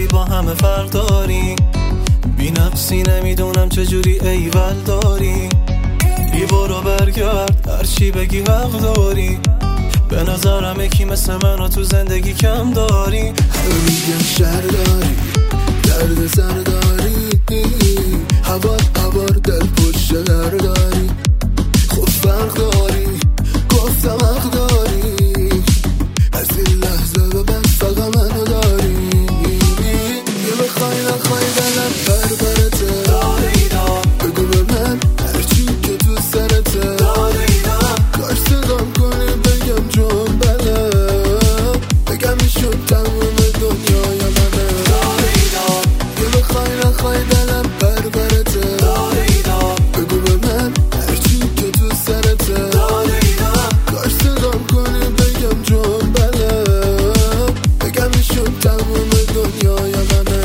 با همه فرق داری، بی نفسی نمیدونم چجوری ایول داری. بی برو برگرد هرچی بگی حق داری، به نظرم یکی مثل منو تو زندگی کم داری. میگم شهر داری، درد سر داری، هوار دل پشت در داری. خود فرق داری، گفتم حق داری، از این لحظه به بعد فقط منو داری. یه بخوای نخوای دلم بربرته، بگو به من هرچی که تو سرته. کاش صدام کنی بگم جون بله، بگم میشون تموم دنیای منه. یه بخوای نخوای دلم بربرته، بگو به من هرچی که تو سرته. کاش صدام کنی بگم جون بله، بگم میشون تموم دنیای منه.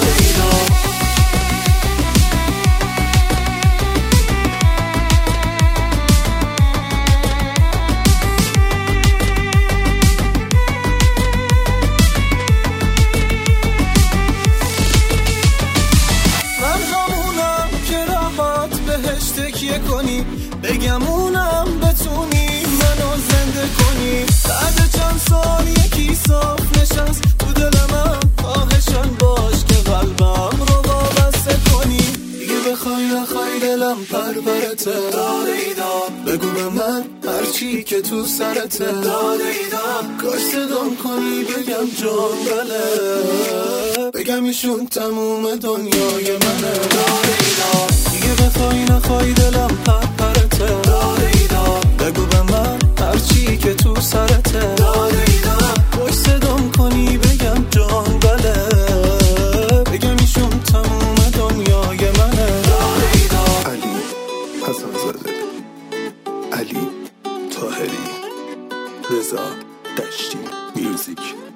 تکیه کنی بگم اونم بتونی منو زنده کنی. بعد چند سال یکی صاف نشست تو دلم، خواهشان باش که قلبم رو وابسته کنی. دیگه بخوای نخوای دلم پرپرته، بگو به من هرچی که تو سرته. کاش صدام کنی بگم جان بله، بگم ایشون تموم دنیای منه. دیگه بخوای نخوای دلم پرپرته، بگو به من هرچی که تو سرته. باش صدام کنی بگم جان بله، بگم ایشون تموم دنیای منه. علی حسن زاده، علی طاهری، رضا دشتی میوزیک.